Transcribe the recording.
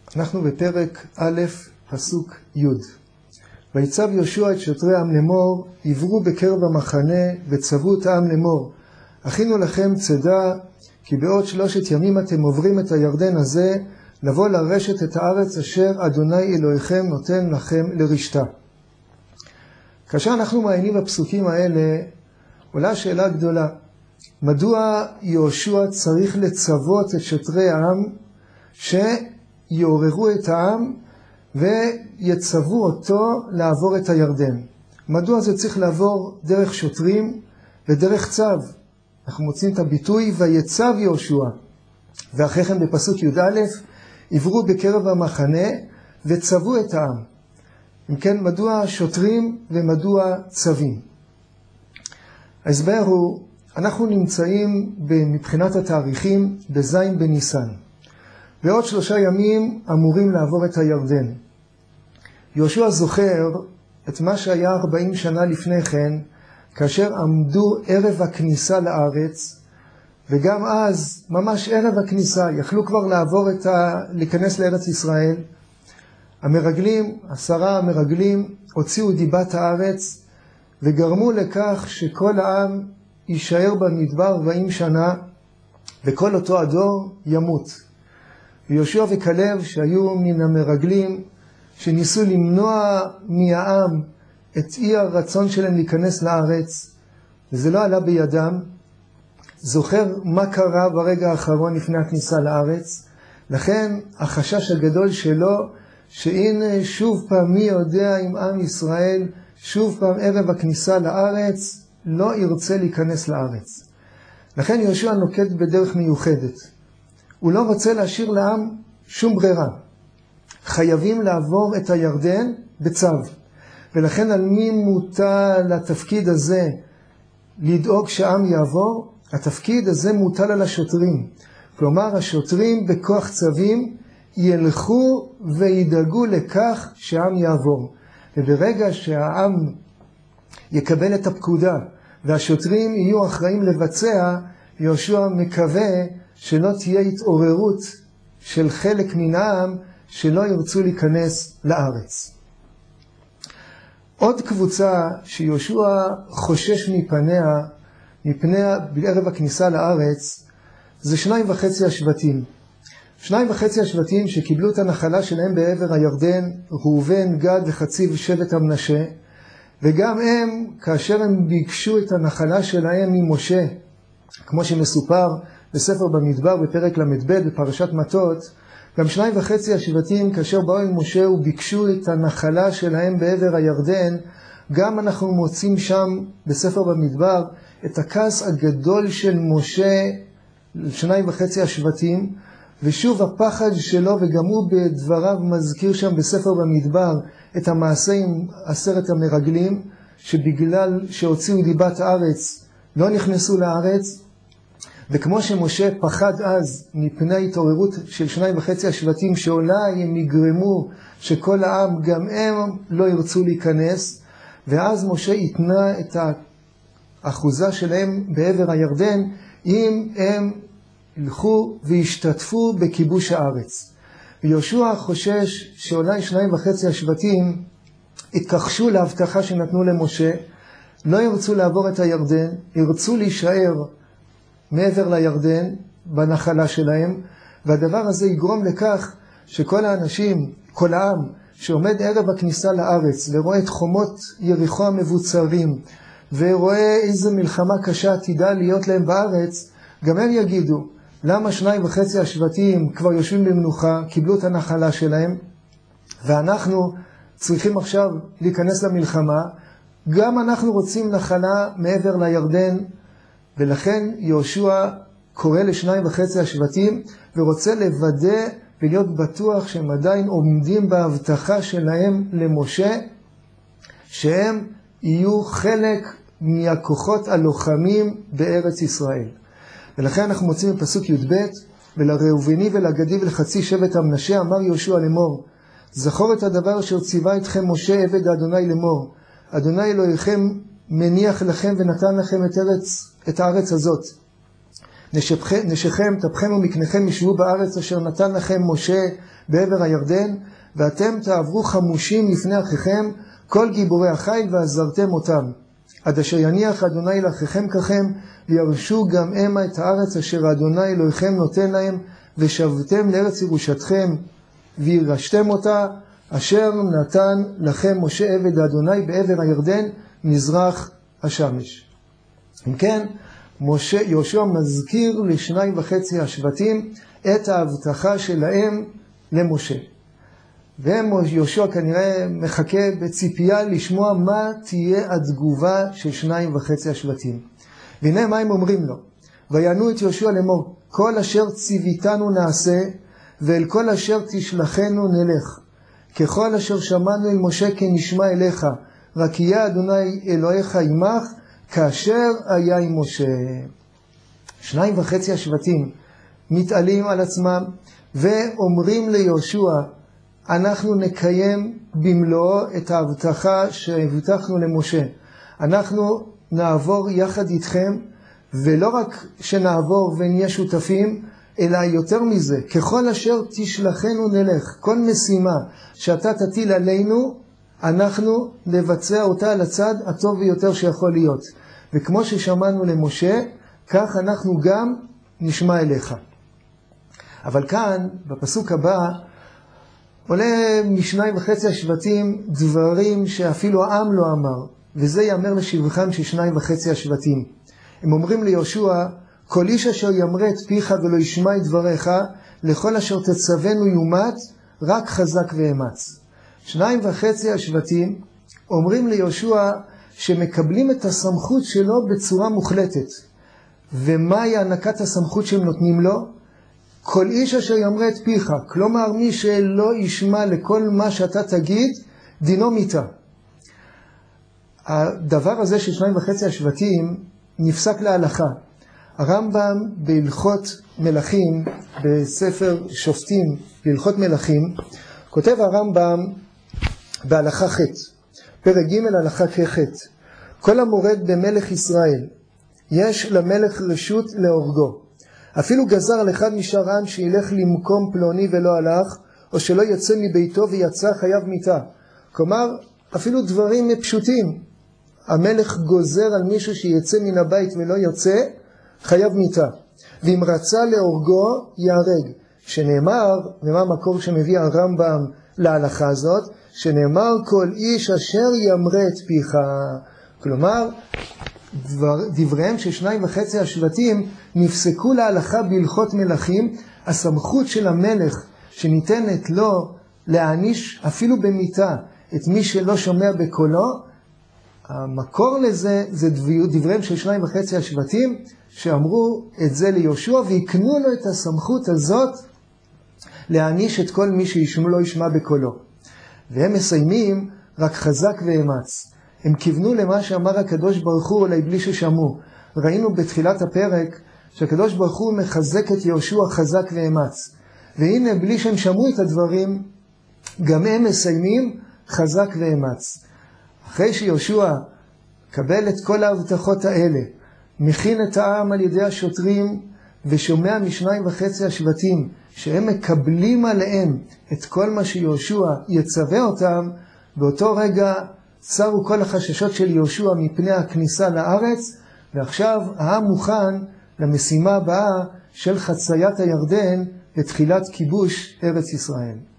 אנחנו בפרק א', פסוק י'. ויצב יהושע את שוטרי העם לאמור, עברו בקרב המחנה וצוו את העם לאמור, הכינו לכם צידה, כי בעוד 3 ימים אתם עוברים את הירדן הזה, לבוא לרשת את הארץ אשר אדוני אלוהיכם נותן לכם לרשתה. כאשר אנחנו מעיינים בפסוקים האלה, עולה שאלה גדולה. מדוע יהושע צריך לצוות את שוטרי העם שיעוררו את העם ויצוו אותו לעבור את הירדן? מדוע זה צריך לעבור דרך שוטרים ודרך צו? אנחנו מוצאים את הביטוי ויצב יהושע, ואחרי כן בפסוק י"א, עברו בקרב המחנה וצוו את העם. אם כן, מדוע שוטרים ומדוע צווים? ההסבר הוא, אנחנו נמצאים מבחינת התאריכים בזין בניסן. בעוד 3 ימים אמורים לעבור את הירדן. יהושע זוכר את מה שהיה 40 שנה לפני כן, כאשר עמדו ערב הכניסה לארץ, וגם אז, ממש ערב הכניסה, יכלו כבר להיכנס לארץ ישראל. המרגלים, 10 המרגלים, הוציאו דיבת הארץ, וגרמו לכך שכל העם יישאר במדבר 40 שנה, וכל אותו הדור ימות. ויהושע וכלב, שהיו מן המרגלים, שניסו למנוע מהעם את אי הרצון שלהם להיכנס לארץ, וזה לא עלה בידם. זוכר מה קרה ברגע האחרון לפני הכניסה לארץ, לכן החשש הגדול שלו, שהנה שוב פעם מי יודע אם עם ישראל, שוב פעם ערב הכניסה לארץ, לא ירצה להיכנס לארץ. לכן יהושע נוקט בדרך מיוחדת. הוא לא רוצה להשאיר לעם שום ברירה. חייבים לעבור את הירדן בצו. ולכן על מי מוטל התפקיד הזה לדאוג שהעם יעבור? התפקיד הזה מוטל על השוטרים. כלומר, השוטרים בכוח צווים ילכו וידאגו לכך שהעם יעבור. וברגע שהעם יקבל את הפקודה והשוטרים יהיו אחראים לבצע, יהושע מקווה שלא תהיה התעוררות של חלק מן העם שלא ירצו להיכנס לארץ. עוד קבוצה שיהושע חושש מפניה בערב הכניסה לארץ, זה 2.5 השבטים. 2.5 השבטים שקיבלו את הנחלה שלהם בעבר הירדן, ראובן, גד וחצי ושבט המנשה, וגם הם, כאשר הם ביקשו את הנחלה שלהם ממשה, כמו שמסופר בספר במדבר בפרק ל"ב בפרשת מטות, גם 2.5 השבטים, כאשר באו עם משה וביקשו את הנחלה שלהם בעבר הירדן, גם אנחנו מוצאים שם בספר במדבר את הכעס הגדול של משה, 2.5 השבטים, ושוב הפחד שלו, וגם הוא בדבריו מזכיר שם בספר במדבר את המעשה עם 10 המרגלים, שבגלל שהוציאו דיבת הארץ לא נכנסו לארץ, וכמו שמשה פחד אז מפני התעוררות של 2.5 השבטים, שאולי הם יגרמו שכל העם גם הם לא ירצו להיכנס, ואז משה יתנה את האחוזה שלהם בעבר הירדן, אם הם ילכו וישתתפו בכיבוש הארץ. ויהושע חושש שאולי 2.5 השבטים התכחשו להבטחה שנתנו למשה, לא ירצו לעבור את הירדן, ירצו להישאר מעבר לירדן בנחלה שלהם, והדבר הזה יגרום לכך שכל האנשים, כל העם שעומד ערב הכניסה לארץ ורואה את חומות יריחו המבוצרים, ורואה איזו מלחמה קשה עתידה להיות להם בארץ, גם הם יגידו, למה 2.5 השבטים כבר יושבים במנוחה, קיבלו את הנחלה שלהם, ואנחנו צריכים עכשיו להיכנס למלחמה, גם אנחנו רוצים נחלה מעבר לירדן, ולכן יהושע קורא ל2.5 השבטים, ורוצה לוודא ולהיות בטוח שהם עדיין עומדים בהבטחה שלהם למשה, שהם יהיו חלק מהכוחות הלוחמים בארץ ישראל. ולכן אנחנו מוצאים בפסוק י"ב, ולראובני ולגדי ולחצי שבט המנשה אמר יהושע לאמור, זכור את הדבר אשר ציווה אתכם משה עבד אדוני לאמור, אדוני אלוהיכם מניח לכם ונתן לכם את הארץ הזאת. נשיכם, טפכם ומקניכם ישבו בארץ אשר נתן לכם משה בעבר הירדן, ואתם תעברו חמושים לפני אחיכם, כל גיבורי החיל ועזרתם אותם. עד אשר יניח אדוני לאחיכם ככם, וירשו גם המה את הארץ אשר אדוני אלוהיכם נותן להם, ושבתם לארץ ירושתכם, וירשתם אותה, אשר נתן לכם משה עבד אדוני בעבר הירדן, מזרח השמש. אם כן, יהושע מזכיר ל2.5 השבטים את ההבטחה שלהם למשה. ויהושע כנראה מחכה בציפייה לשמוע מה תהיה התגובה של 2.5 השבטים. והנה מה הם אומרים לו? ויענו את יהושע לאמור, כל אשר ציוויתנו נעשה, ואל כל אשר תשלחנו נלך. ככל אשר שמענו אל משה כן נשמע אליך, רק יהיה אדוני אלוהיך עמך, כאשר היה עם משה. 2.5 השבטים מתעלים על עצמם, ואומרים ליהושע, אנחנו נקיים במלואו את ההבטחה שהבטחנו למשה. אנחנו נעבור יחד איתכם, ולא רק שנעבור ונהיה שותפים, אלא יותר מזה, ככל אשר תשלחנו נלך. כל משימה שאתה תטיל עלינו, אנחנו נבצע אותה על הצד הטוב ביותר שיכול להיות. וכמו ששמענו למשה, כך אנחנו גם נשמע אליך. אבל כאן, בפסוק הבא, עולה מ2.5 השבטים דברים שאפילו העם לא אמר, וזה יאמר לשבחם של 2.5 השבטים. הם אומרים ליהושע, כל איש אשר ימרה את פיך ולא ישמע את דבריך, לכל אשר תצוונו יומת, רק חזק ואמץ. 2.5 השבטים אומרים ליהושע שמקבלים את הסמכות שלו בצורה מוחלטת. ומהי הענקת הסמכות שהם נותנים לו? כל איש אשר ימרה את פיך, כלומר מי שלא ישמע לכל מה שאתה תגיד, דינו מיתה. הדבר הזה של 2.5 השבטים נפסק להלכה. הרמב"ם בהלכות מלכים, בספר שופטים בהלכות מלכים, כותב הרמב"ם בהלכה ח', פרק ג' הלכה כח', כל המורד במלך ישראל, יש למלך רשות להורגו. אפילו גזר על אחד משאר העם שילך למקום פלוני ולא הלך, או שלא יצא מביתו ויצא חייב מיתה. כלומר, אפילו דברים פשוטים. המלך גוזר על מישהו שיצא מן הבית ולא יוצא, חייב מיתה. ואם רצה להורגו, יהרג. שנאמר, ומה המקור שמביא הרמב"ם להלכה הזאת, שנאמר כל איש אשר ימרה את פיך. כלומר, דבריהם של 2.5 השבטים נפסקו להלכה בהלכות מלכים. הסמכות של המלך שניתנת לו להעניש אפילו במיתה את מי שלא שומע בקולו, המקור לזה זה דבריהם של 2.5 השבטים שאמרו את זה ליהושע ויקנו לו את הסמכות הזאת להעניש את כל מי שלא ישמע בקולו. והם מסיימים רק חזק ואמץ. הם כיוונו למה שאמר הקדוש ברוך הוא אולי בלי ששמעו. ראינו בתחילת הפרק שהקדוש ברוך הוא מחזק את יהושע חזק ואמץ. והנה בלי שהם שמעו את הדברים, גם הם מסיימים חזק ואמץ. אחרי שיהושע קבל את כל ההבטחות האלה, מכין את העם על ידי השוטרים, ושומע מ2.5 השבטים שהם מקבלים עליהם את כל מה שיהושע יצווה אותם, באותו רגע צרו כל החששות של יהושע מפני הכניסה לארץ, ועכשיו העם מוכן למשימה הבאה של חציית הירדן לתחילת כיבוש ארץ ישראל.